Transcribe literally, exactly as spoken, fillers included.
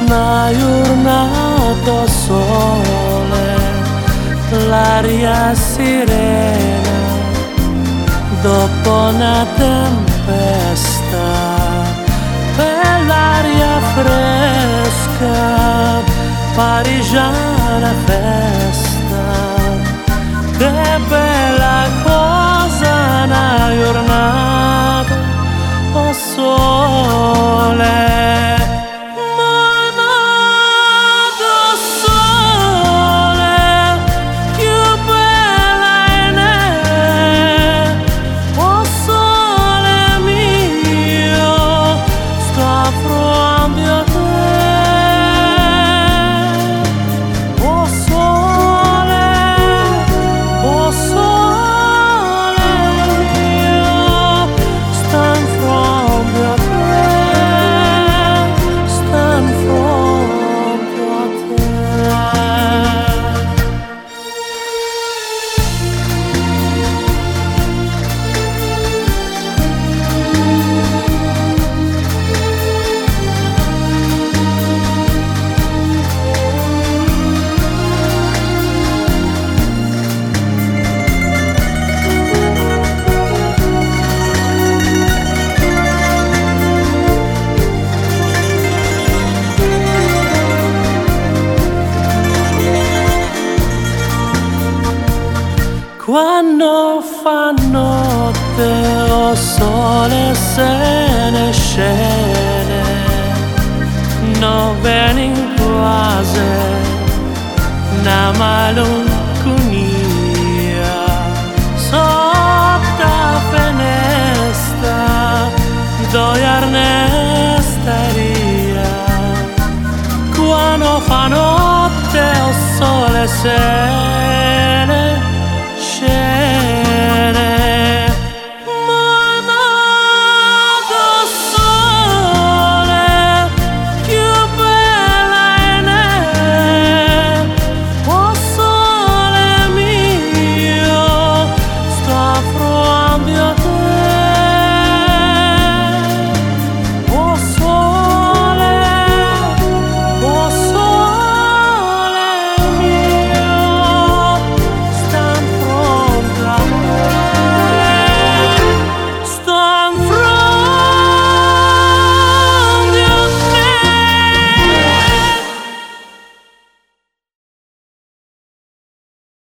una giornata sole, l'aria serena dopo una tempesta, per l'aria fresca, pariggiana festa. Che bella cosa una giornata o sole. Quando fa notte o sole se ne scende, non viene quasi una malinconia sotto la finestra dove arnestaria. Quando fa notte o sole se